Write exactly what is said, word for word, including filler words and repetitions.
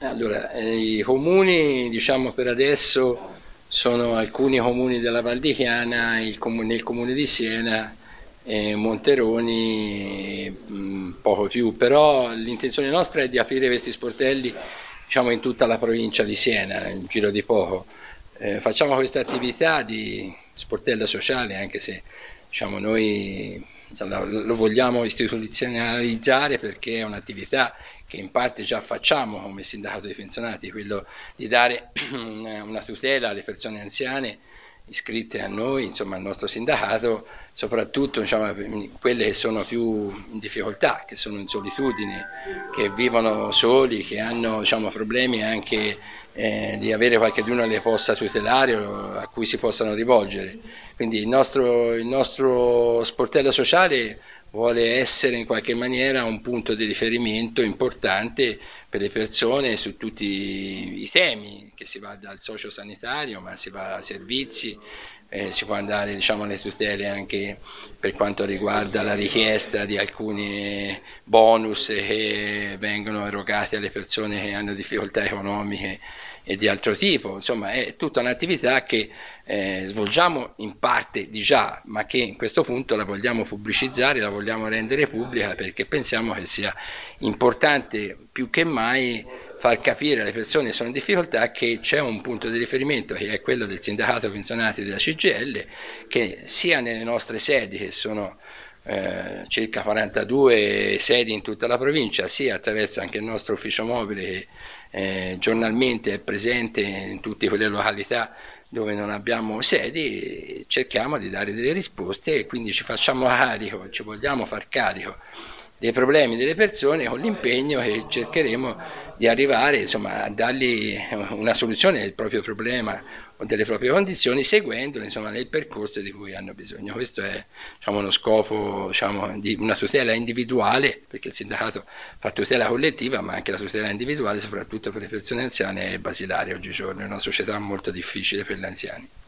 Allora, eh, i comuni, diciamo per adesso, sono alcuni comuni della Val di Chiana, il comune, il comune di Siena e Monteroni, mh, poco più, però l'intenzione nostra è di aprire questi sportelli, diciamo, in tutta la provincia di Siena, in giro di poco. Eh, facciamo questa attività di sportello sociale, anche se diciamo, noi lo vogliamo istituzionalizzare perché è un'attività che in parte già facciamo come sindacato dei pensionati, quello di dare una, una tutela alle persone anziane iscritte a noi, insomma al nostro sindacato, soprattutto diciamo, quelle che sono più in difficoltà, che sono in solitudine, che vivono soli, che hanno diciamo, problemi anche eh, di avere qualcuno che le possa tutelare o a cui si possano rivolgere. Quindi il nostro, il nostro sportello sociale vuole essere in qualche maniera un punto di riferimento importante per le persone su tutti i temi, che si va dal sociosanitario, ma si va a servizi, eh, si può andare diciamo, alle tutele anche per quanto riguarda la richiesta di alcuni bonus che vengono erogati alle persone che hanno difficoltà economiche e di altro tipo. Insomma è tutta un'attività che eh, svolgiamo in parte di già, ma che in questo punto la vogliamo pubblicizzare, la vogliamo rendere pubblica perché pensiamo che sia importante più che mai far capire alle persone che sono in difficoltà che c'è un punto di riferimento che è quello del sindacato pensionati della C G I L, che sia nelle nostre sedi, che sono eh, circa quarantadue sedi in tutta la provincia, sia attraverso anche il nostro ufficio mobile che eh, giornalmente è presente in tutte quelle località dove non abbiamo sedi, cerchiamo di dare delle risposte e quindi ci facciamo carico, ci vogliamo far carico dei problemi delle persone con l'impegno che cercheremo di arrivare insomma, a dargli una soluzione del proprio problema o delle proprie condizioni seguendolo insomma, nel percorso di cui hanno bisogno. Questo è diciamo, uno scopo diciamo, di una tutela individuale, perché il sindacato fa tutela collettiva, ma anche la tutela individuale, soprattutto per le persone anziane, è basilare oggigiorno, è una società molto difficile per gli anziani.